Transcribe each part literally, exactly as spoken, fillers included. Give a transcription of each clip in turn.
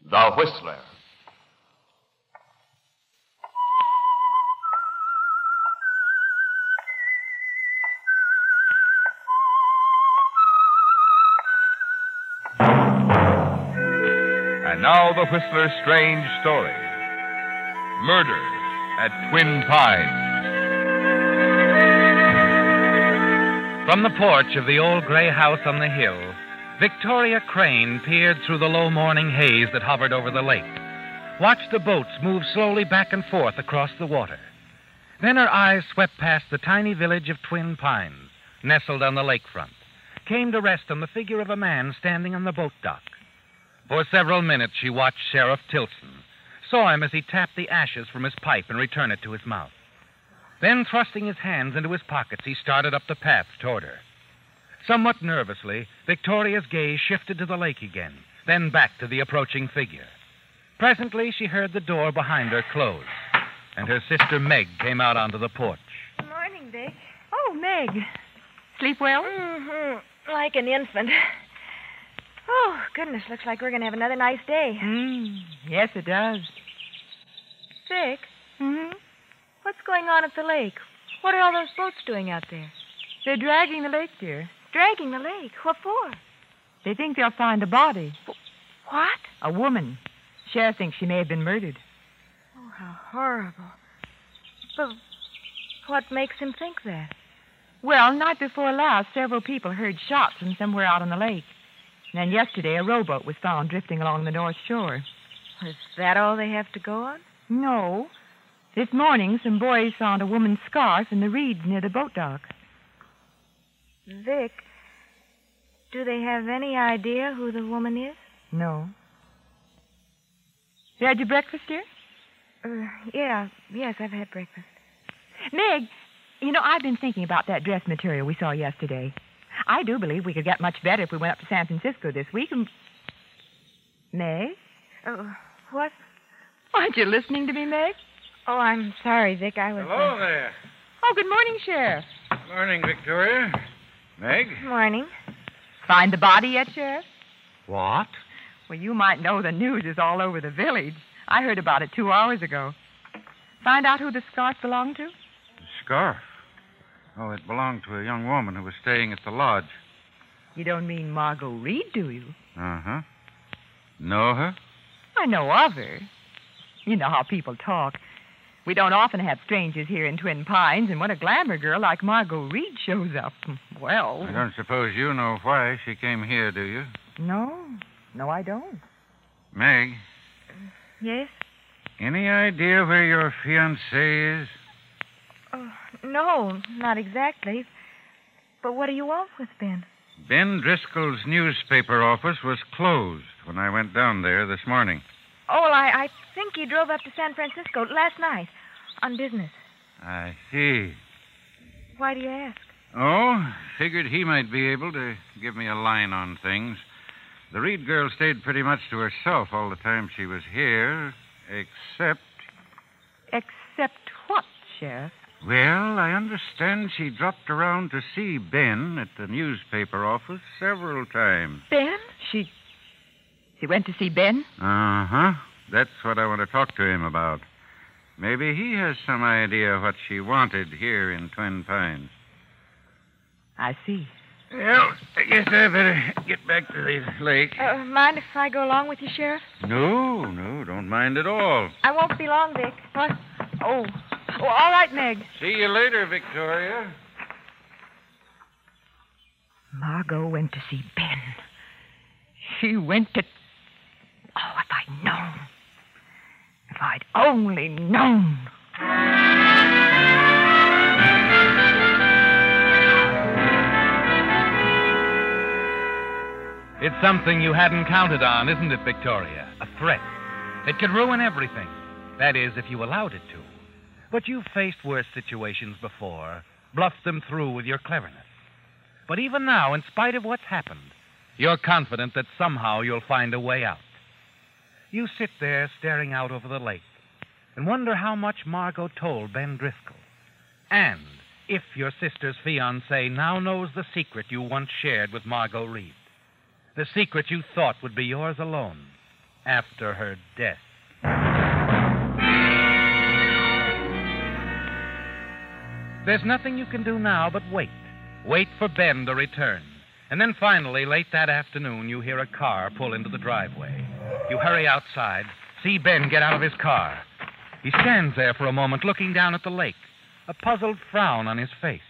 The Whistler. And now the Whistler's strange story. Murder at Twin Pines. From the porch of the old gray house on the hill, Victoria Crane peered through the low morning haze that hovered over the lake, watched the boats move slowly back and forth across the water. Then her eyes swept past the tiny village of Twin Pines, nestled on the lakefront, came to rest on the figure of a man standing on the boat dock. For several minutes she watched Sheriff Tilson, saw him as he tapped the ashes from his pipe and returned it to his mouth. Then, thrusting his hands into his pockets, he started up the path toward her. Somewhat nervously, Victoria's gaze shifted to the lake again, then back to the approaching figure. Presently, she heard the door behind her close, and her sister Meg came out onto the porch. Good morning, Vic. Oh, Meg. Sleep well? Mm-hmm. Like an infant. Oh, goodness, looks like we're going to have another nice day. Mm, yes, it does. Vic, Mm-hmm. what's going on at the lake? What are all those boats doing out there? They're dragging the lake, dear. Dragging the lake. What for? They think they'll find a body. What? A woman. Sheriff thinks she may have been murdered. Oh, how horrible. But what makes him think that? Well, night before last, several people heard shots from somewhere out on the lake. And then yesterday, a rowboat was found drifting along the north shore. Is that all they have to go on? No. This morning, some boys found a woman's scarf in the reeds near the boat dock. Vic, do they have any idea who the woman is? No. You had your breakfast, dear? Uh, yeah, yes, I've had breakfast. Meg, you know, I've been thinking about that dress material we saw yesterday. I do believe we could get much better if we went up to San Francisco this week and... Meg? Uh, what? Aren't you listening to me, Meg? Oh, I'm sorry, Vic. I was... Hello uh... there. Oh, good morning, Sheriff. Morning, Victoria. Meg? Morning. Find the body yet, Sheriff? What? Well, you might know the news is all over the village. I heard about it two hours ago. Find out who the scarf belonged to? The scarf? Oh, it belonged to a young woman who was staying at the lodge. You don't mean Margot Reed, do you? Uh-huh. Know her? I know of her. You know how people talk. We don't often have strangers here in Twin Pines, and when a glamour girl like Margot Reed shows up, well... I don't suppose you know why she came here, do you? No. No, I don't. Meg, Yes? any idea where your fiancé is? Oh, no, not exactly. But what do you want with Ben? Ben Driscoll's newspaper office was closed when I went down there this morning. Oh, well, I, I think he drove up to San Francisco last night on business. I see. Why do you ask? Oh, figured he might be able to give me a line on things. The Reed girl stayed pretty much to herself all the time she was here, except... Except what, Sheriff? Well, I understand she dropped around to see Ben at the newspaper office several times. Ben? She... She went to see Ben? Uh-huh. That's what I want to talk to him about. Maybe he has some idea what she wanted here in Twin Pines. I see. Well, I guess I better get back to the lake. Uh, mind if I go along with you, Sheriff? No, no, don't mind at all. I won't be long, Vic. What? Oh. Oh, all right, Meg. See you later, Victoria. Margot went to see Ben. She went to... Oh, if I'd known. If I'd only known. It's something you hadn't counted on, isn't it, Victoria? A threat. It could ruin everything. That is, if you allowed it to. But you've faced worse situations before, bluffed them through with your cleverness. But even now, in spite of what's happened, you're confident that somehow you'll find a way out. You sit there staring out over the lake and wonder how much Margot told Ben Driscoll. And if your sister's fiancé now knows the secret you once shared with Margot Reed, the secret you thought would be yours alone, after her death. There's nothing you can do now but wait. Wait for Ben to return. And then finally, late that afternoon, you hear a car pull into the driveway. You hurry outside, see Ben get out of his car. He stands there for a moment looking down at the lake, a puzzled frown on his face.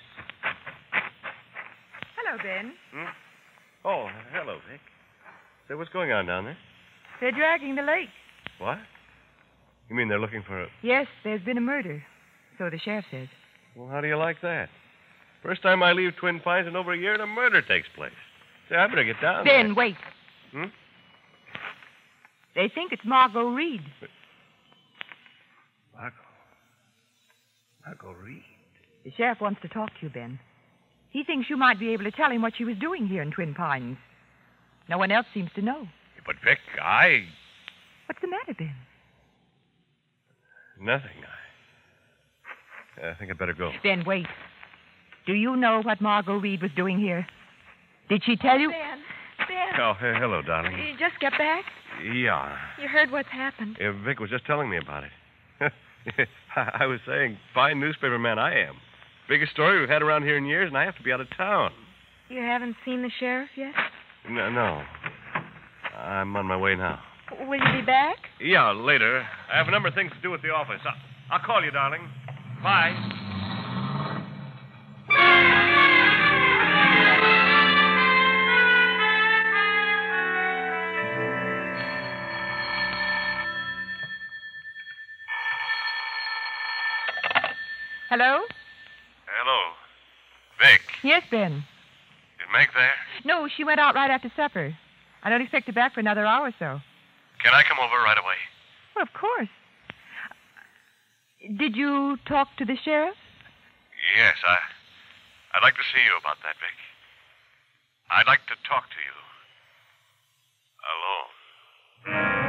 Hello, Ben. Hmm? Oh, hello, Vic. Say, what's going on down there? They're dragging the lake. What? You mean they're looking for a... Yes, there's been a murder. So the sheriff says. Well, how do you like that? First time I leave Twin Pines in over a year and a murder takes place. Say, I better get down Ben, there. wait. Hmm? They think it's Margot Reed. Margot. Margot Reed? The sheriff wants to talk to you, Ben. He thinks you might be able to tell him what she was doing here in Twin Pines. No one else seems to know. But, Vic, I... What's the matter, Ben? Nothing. I... I think I'd better go. Ben, wait. Do you know what Margot Reed was doing here? Did she tell you? Ben, Ben. Oh, he- hello, darling. You just got back? Yeah. You heard what's happened. Yeah, Vic was just telling me about it. I was saying, fine newspaper man I am. Biggest story we've had around here in years, and I have to be out of town. You haven't seen the sheriff yet? No, no. I'm on my way now. Will you be back? Yeah, later. I have a number of things to do at the office. I- I'll call you, darling. Bye. Hello? Hello. Vic, Yes, Ben. is Meg there? No, she went out right after supper. I don't expect her back for another hour or so. Can I come over right away? Well, of course. Did you talk to the sheriff? Yes, I... I'd like to see you about that, Vic. I'd like to talk to you. Alone.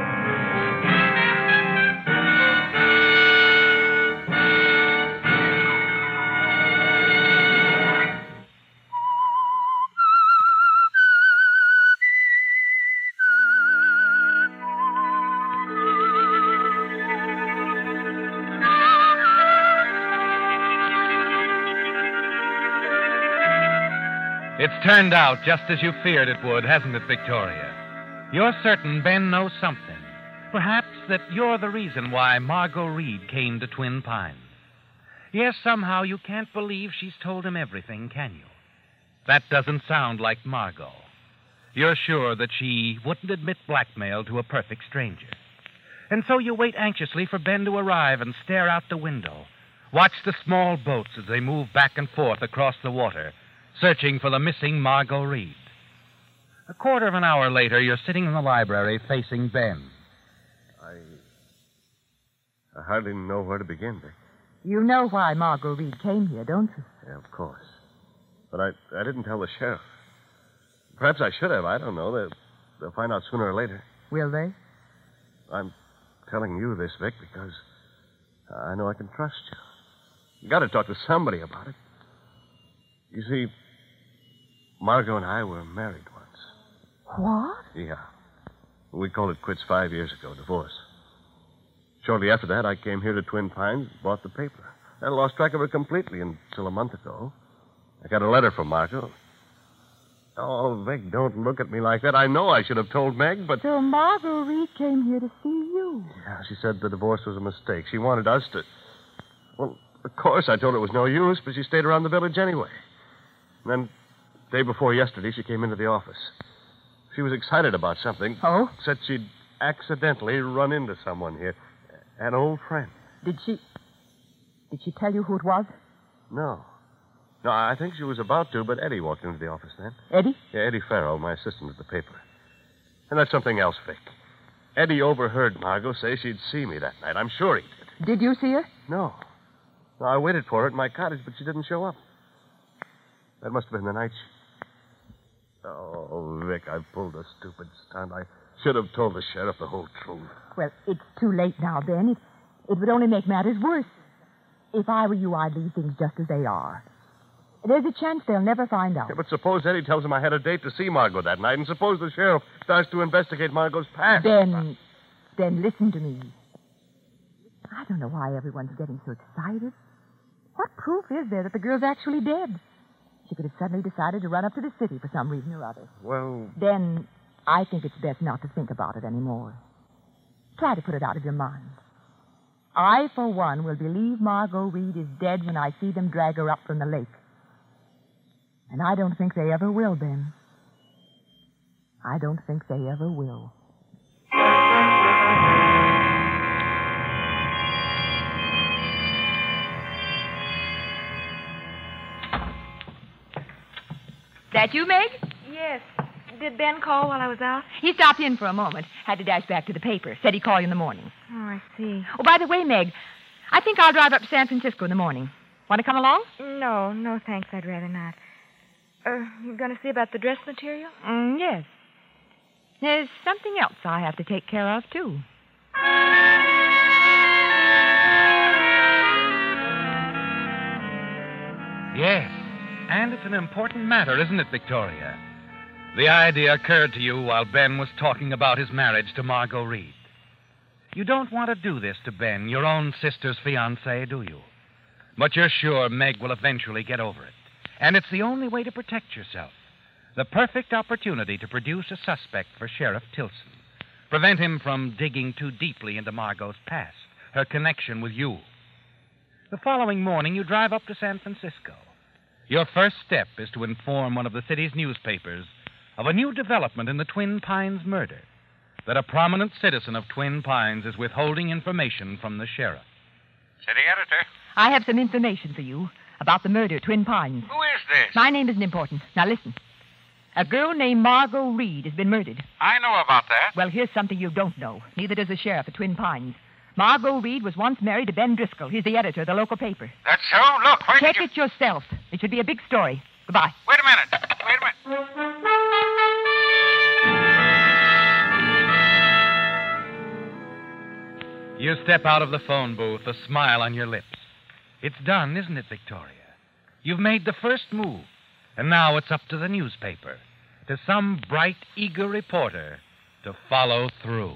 It's turned out just as you feared it would, hasn't it, Victoria? You're certain Ben knows something. Perhaps that you're the reason why Margot Reed came to Twin Pines. Yes, somehow you can't believe she's told him everything, can you? That doesn't sound like Margot. You're sure that she wouldn't admit blackmail to a perfect stranger. And so you wait anxiously for Ben to arrive and stare out the window. Watch the small boats as they move back and forth across the water, searching for the missing Margot Reed. A quarter of an hour later, you're sitting in the library facing Ben. I... I hardly know where to begin, Vic. You know why Margot Reed came here, don't you? Yeah, of course. But I, I didn't tell the sheriff. Perhaps I should have. I don't know. They'll, they'll find out sooner or later. Will they? I'm telling you this, Vic, because I know I can trust you. You got to talk to somebody about it. You see, Margot and I were married once. What? Yeah. We called it quits five years ago, divorce. Shortly after that, I came here to Twin Pines, bought the paper. I lost track of her completely until a month ago. I got a letter from Margot. Oh, Vic, don't look at me like that. I know I should have told Meg, but... So Margot Reed came here to see you. Yeah, she said the divorce was a mistake. She wanted us to... Well, of course, I told her it was no use, but she stayed around the village anyway. And then, day before yesterday, she came into the office. She was excited about something. Oh? Said she'd accidentally run into someone here. An old friend. Did she... Did she tell you who it was? No. No, I think she was about to, but Eddie walked into the office then. Eddie? Yeah, Eddie Farrell, my assistant at the paper. And that's something else, Vic. Eddie overheard Margot say she'd see me that night. I'm sure he did. Did you see her? No. No, I waited for her at my cottage, but she didn't show up. That must have been the night she... Oh, Vic, I pulled a stupid stunt. I should have told the sheriff the whole truth. Well, it's too late now, Ben. It, it would only make matters worse. If I were you, I'd leave things just as they are. There's a chance they'll never find out. Yeah, but suppose Eddie tells him I had a date to see Margot that night, and suppose the sheriff starts to investigate Margot's past. Ben, Ben, listen to me. I don't know why everyone's getting so excited. What proof is there that the girl's actually dead? She could have suddenly decided to run up to the city for some reason or other. Well, Then I think it's best not to think about it anymore. Try to put it out of your mind. I, for one, will believe Margot Reed is dead when I see them drag her up from the lake. And I don't think they ever will, Ben. I don't think they ever will. That you, Meg? Yes. Did Ben call while I was out? He stopped in for a moment. Had to dash back to the paper. Said he'd call you in the morning. Oh, I see. Oh, by the way, Meg, I think I'll drive up to San Francisco in the morning. Want to come along? No, no, thanks. I'd rather not. Uh, you going to see about the dress material? Mm, yes. There's something else I have to take care of, too. Yes. And it's an important matter, isn't it, Victoria? The idea occurred to you while Ben was talking about his marriage to Margot Reed. You don't want to do this to Ben, your own sister's fiancé, do you? But you're sure Meg will eventually get over it. And it's the only way to protect yourself. The perfect opportunity to produce a suspect for Sheriff Tilson. Prevent him from digging too deeply into Margot's past, her connection with you. The following morning, you drive up to San Francisco. Your first step is to inform one of the city's newspapers of a new development in the Twin Pines murder, that a prominent citizen of Twin Pines is withholding information from the sheriff. City editor. I have some information for you about the murder at Twin Pines. Who is this? My name isn't important. Now listen. A girl named Margot Reed has been murdered. I know about that. Well, here's something you don't know. Neither does the sheriff at Twin Pines. Margot Reed was once married to Ben Driscoll. He's the editor of the local paper. That's so? Look, where Check did you... it yourself. It should be a big story. Goodbye. Wait a minute. Wait a minute. You step out of the phone booth, a smile on your lips. It's done, isn't it, Victoria? You've made the first move, and now it's up to the newspaper, to some bright, eager reporter to follow through.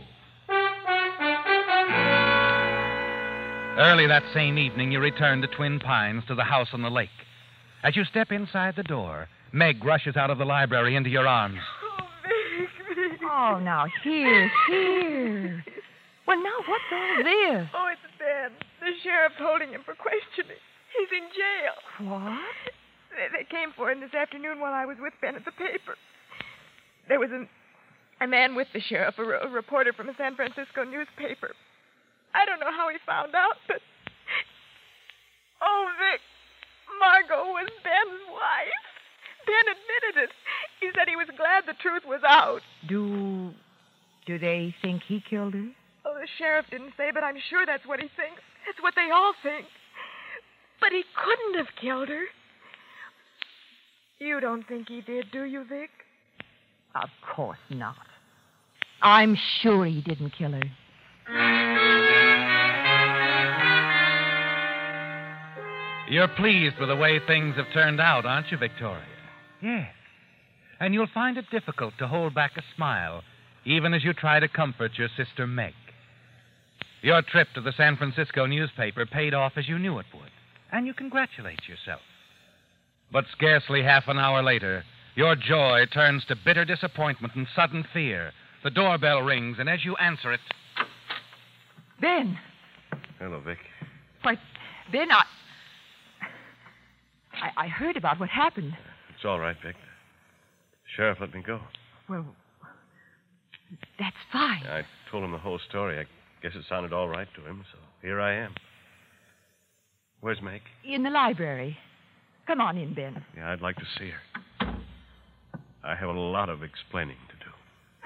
Early that same evening, you return to Twin Pines, to the house on the lake. As you step inside the door, Meg rushes out of the library into your arms. Oh, Vic, Vic. Oh, now, here, here. Well, now, what's all this? Oh, it's Ben. The sheriff's holding him for questioning. He's in jail. What? They, they came for him this afternoon while I was with Ben at the paper. There was an, a man with the sheriff, a, re- a reporter from a San Francisco newspaper. I don't know how he found out, but... Oh, Vic, Margot was Ben's wife. Ben admitted it. He said he was glad the truth was out. Do... do they think he killed her? Oh, the sheriff didn't say, but I'm sure that's what he thinks. That's what they all think. But he couldn't have killed her. You don't think he did, do you, Vic? Of course not. I'm sure he didn't kill her. You're pleased with the way things have turned out, aren't you, Victoria? Yes. And you'll find it difficult to hold back a smile, even as you try to comfort your sister Meg. Your trip to the San Francisco newspaper paid off as you knew it would, and you congratulate yourself. But scarcely half an hour later, your joy turns to bitter disappointment and sudden fear. The doorbell rings, and as you answer it... Ben! Hello, Vic. Why, Ben, I... I... I heard about what happened. It's all right, Vic. The sheriff let me go. Well, that's fine. I told him the whole story. I guess it sounded all right to him, so here I am. Where's Meg? In the library. Come on in, Ben. Yeah, I'd like to see her. I have a lot of explaining to do.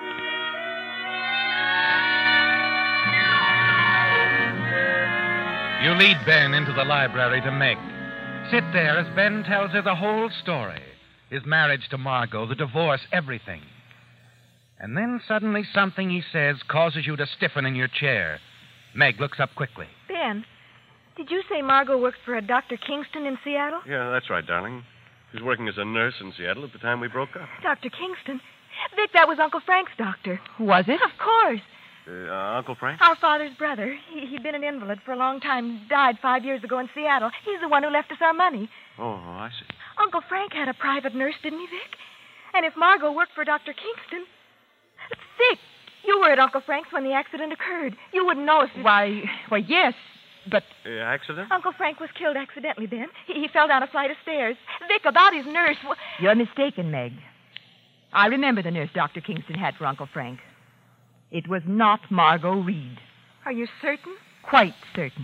You lead Ben into the library to Meg. Sit there as Ben tells her the whole story. His marriage to Margot, the divorce, everything. And then suddenly something he says causes you to stiffen in your chair. Meg looks up quickly. Ben, did you say Margot works for a Doctor Kingston in Seattle? Yeah, that's right, darling. She was working as a nurse in Seattle at the time we broke up. Doctor Kingston? Vic, that was Uncle Frank's doctor. Was it? Of course. Uh, Uncle Frank? Our father's brother. He, he'd been an invalid for a long time. Died five years ago in Seattle. He's the one who left us our money. Oh, oh, I see. Uncle Frank had a private nurse, didn't he, Vic? And if Margot worked for Doctor Kingston... Vic, you were at Uncle Frank's when the accident occurred. You wouldn't know if... It... Why, why, yes, but... Uh, accident? Uncle Frank was killed accidentally then. He, he fell down a flight of stairs. Vic, about his nurse... Well... You're mistaken, Meg. I remember the nurse Doctor Kingston had for Uncle Frank. It was not Margot Reed. Are you certain? Quite certain.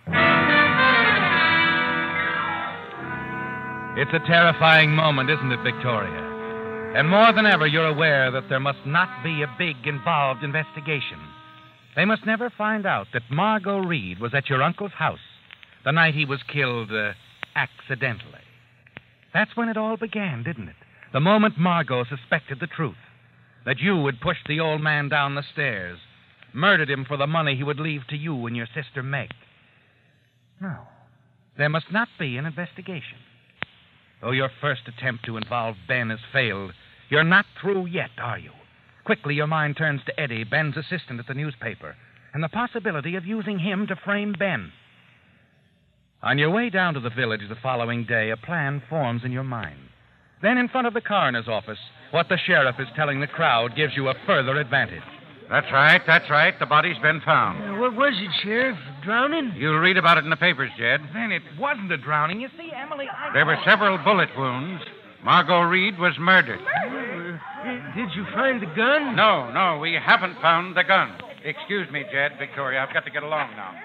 It's a terrifying moment, isn't it, Victoria? And more than ever, you're aware that there must not be a big, involved investigation. They must never find out that Margot Reed was at your uncle's house the night he was killed uh, accidentally. That's when it all began, didn't it? The moment Margot suspected the truth. That you had pushed the old man down the stairs, murdered him for the money he would leave to you and your sister Meg. No, there must not be an investigation. Though your first attempt to involve Ben has failed, you're not through yet, are you? Quickly, your mind turns to Eddie, Ben's assistant at the newspaper, and the possibility of using him to frame Ben. On your way down to the village the following day, a plan forms in your mind. Then, in front of the coroner's office, what the sheriff is telling the crowd gives you a further advantage. That's right, that's right. The body's been found. Uh, what was it, Sheriff? Drowning? You'll read about it in the papers, Jed. Then it wasn't a drowning. You see, Emily, I... There were several bullet wounds. Margot Reed was murdered. Uh, did you find the gun? No, no, we haven't found the gun. Excuse me, Jed, Victoria. I've got to get along now.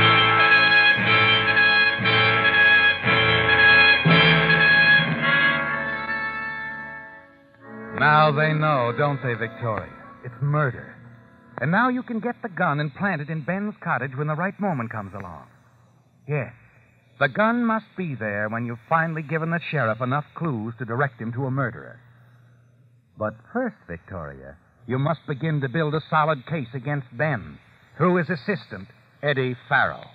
Now they know, don't they, Victoria? It's murder. And now you can get the gun and plant it in Ben's cottage when the right moment comes along. Yes, the gun must be there when you've finally given the sheriff enough clues to direct him to a murderer. But first, Victoria, you must begin to build a solid case against Ben through his assistant, Eddie Farrell.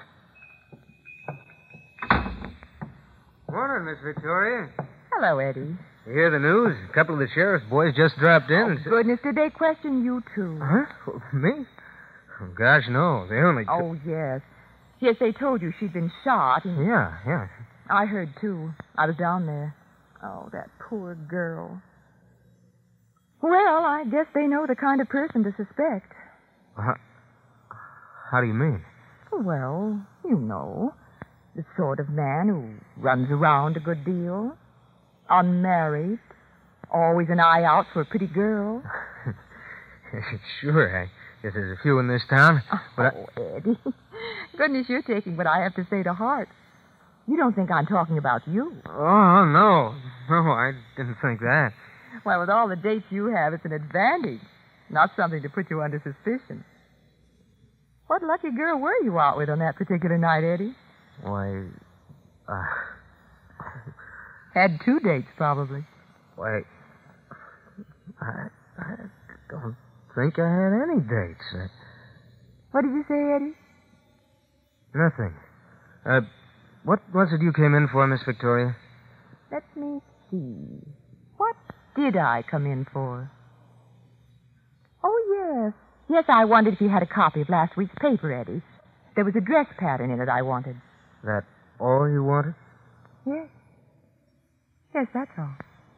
Morning, Miss Victoria. Hello, Eddie. You hear the news? A couple of the sheriff's boys just dropped in. Oh, and... goodness, did they question you, too? Huh? Me? Oh, gosh, no. They only... Oh, yes. Yes, they told you she'd been shot. And... Yeah, yeah. I heard, too. I was down there. Oh, that poor girl. Well, I guess they know the kind of person to suspect. How, how do you mean? Well, you know. The sort of man who runs around a good deal. Unmarried. Always an eye out for a pretty girl. Sure, I guess there's a few in this town. But oh, I... Eddie. Goodness, you're taking what I have to say to heart. You don't think I'm talking about you. Oh, no. No, I didn't think that. Well, with all the dates you have, it's an advantage. Not something to put you under suspicion. What lucky girl were you out with on that particular night, Eddie? Why, uh... Had two dates, probably. Why, I, I don't think I had any dates. Uh, what did you say, Eddie? Nothing. Uh, what was it you came in for, Miss Victoria? Let me see. What did I come in for? Oh, yes. Yes, I wondered if you had a copy of last week's paper, Eddie. There was a dress pattern in it I wanted. That all you wanted? Yes. Yes, that's all.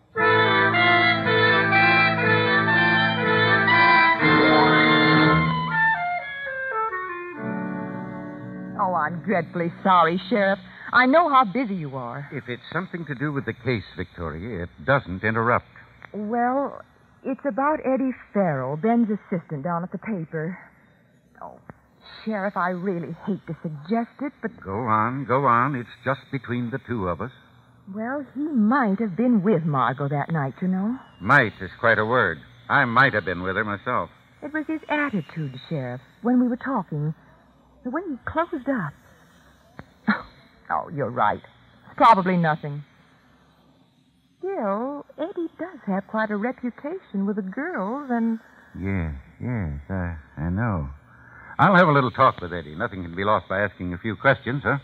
Oh, I'm dreadfully sorry, Sheriff. I know how busy you are. If it's something to do with the case, Victoria, it doesn't interrupt. Well, it's about Eddie Farrell, Ben's assistant down at the paper. Oh, Sheriff, I really hate to suggest it, but... Go on, go on. It's just between the two of us. Well, he might have been with Margot that night, you know. Might is quite a word. I might have been with her myself. It was his attitude, Sheriff, when we were talking. The way he closed up. Oh, you're right. It's probably nothing. Still, Eddie does have quite a reputation with the girls, and... Yes, yes, I, I know. I'll have a little talk with Eddie. Nothing can be lost by asking a few questions, huh?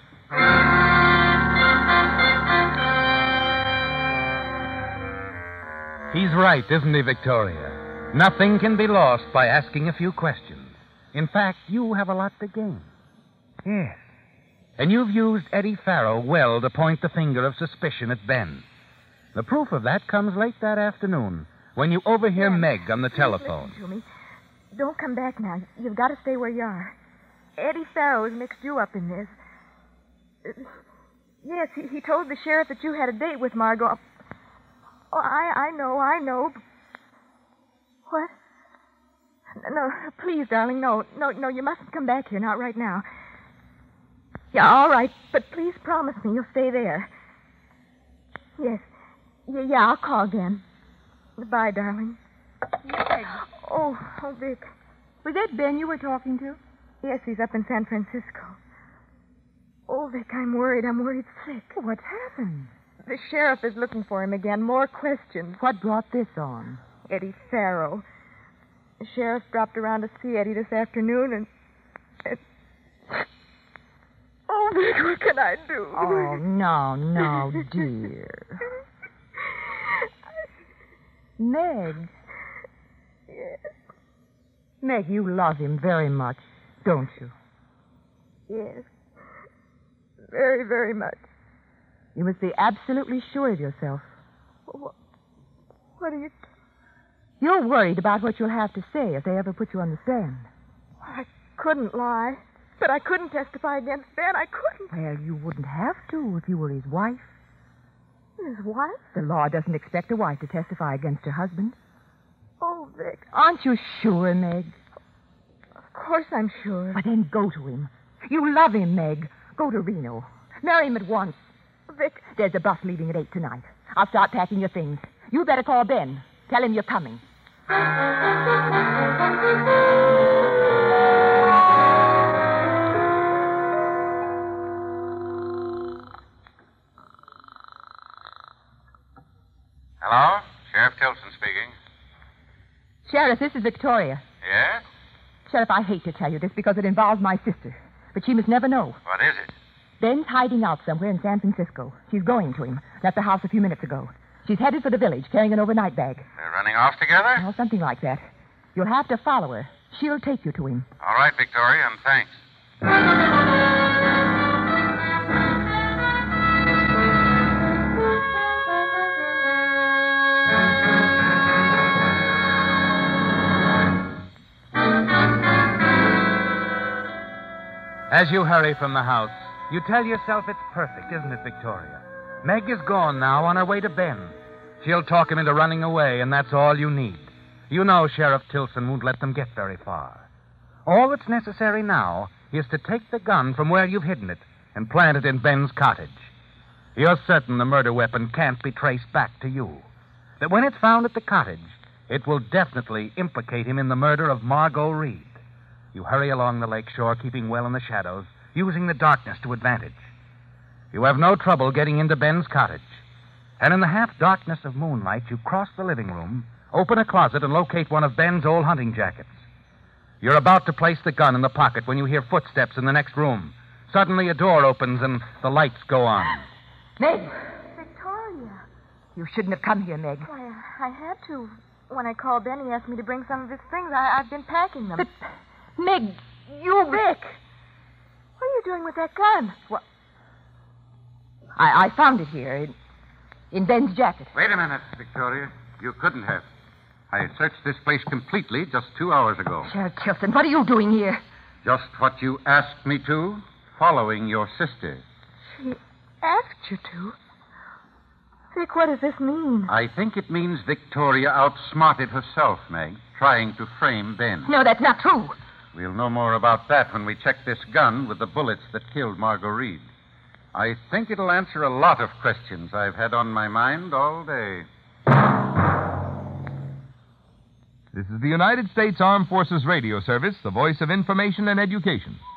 He's right, isn't he, Victoria? Nothing can be lost by asking a few questions. In fact, you have a lot to gain. Yes. And you've used Eddie Farrow well to point the finger of suspicion at Ben. The proof of that comes late that afternoon when you overhear Ben, Meg on the please telephone. Listen to me. Don't come back now. You've got to stay where you are. Eddie Farrow's mixed you up in this. Uh, yes, he, he told the sheriff that you had a date with Margot. Oh, I, I know, I know. What? No, please, darling, no. No, no, you mustn't come back here, not right now. Yeah, all right, but please promise me you'll stay there. Yes. Yeah, yeah, I'll call again. Goodbye, darling. Meg. Oh, oh, Vic. Was that Ben you were talking to? Yes, he's up in San Francisco. Oh, Vic, I'm worried. I'm worried sick. What's happened? The sheriff is looking for him again. More questions. What brought this on? Eddie Farrow. The sheriff dropped around to see Eddie this afternoon, and... and... Oh, Vic, what can I do? Oh, no, no, dear. Meg. Yes. Meg, you love him very much, don't you? Yes. Very, very much. You must be absolutely sure of yourself. What, what are you... You're worried about what you'll have to say if they ever put you on the stand. I couldn't lie. But I couldn't testify against Ben. I couldn't. Well, you wouldn't have to if you were his wife. His wife? The law doesn't expect a wife to testify against her husband. Oh, Vic. Aren't you sure, Meg? Of course I'm sure. But then go to him. You love him, Meg. Go to Reno. Marry him at once. Vic. There's a bus leaving at eight tonight. I'll start packing your things. You better call Ben. Tell him you're coming. Hello? Sheriff Tilson speaking. Sheriff, this is Victoria. Yes? Sheriff, I hate to tell you this because it involves my sister. But she must never know. What is it? Ben's hiding out somewhere in San Francisco. She's going to him. Left the house a few minutes ago. She's headed for the village, carrying an overnight bag. They're running off together? Oh, something like that. You'll have to follow her. She'll take you to him. All right, Victoria, and thanks. As you hurry from the house, you tell yourself it's perfect, isn't it, Victoria? Meg is gone now on her way to Ben. She'll talk him into running away, and that's all you need. You know Sheriff Tilson won't let them get very far. All that's necessary now is to take the gun from where you've hidden it and plant it in Ben's cottage. You're certain the murder weapon can't be traced back to you. That when it's found at the cottage, it will definitely implicate him in the murder of Margot Reed. You hurry along the lake shore, keeping well in the shadows, using the darkness to advantage. You have no trouble getting into Ben's cottage. And in the half-darkness of moonlight, you cross the living room, open a closet, and locate one of Ben's old hunting jackets. You're about to place the gun in the pocket when you hear footsteps in the next room. Suddenly, a door opens and the lights go on. Meg! Victoria. You shouldn't have come here, Meg. Why, I had to. When I called Ben, he asked me to bring some of his things. I, I've been packing them. But, Meg, you... Vic! What are you doing with that gun? What? I, I found it here in, in Ben's jacket. Wait a minute, Victoria. You couldn't have. I searched this place completely just two hours ago. Sheriff Tilson, what are you doing here? Just what you asked me to, following your sister. She asked you to? Vic, what does this mean? I think it means Victoria outsmarted herself, Meg, trying to frame Ben. No, that's not true. We'll know more about that when we check this gun with the bullets that killed Margot Reed. I think it'll answer a lot of questions I've had on my mind all day. This is the United States Armed Forces Radio Service, the voice of information and education.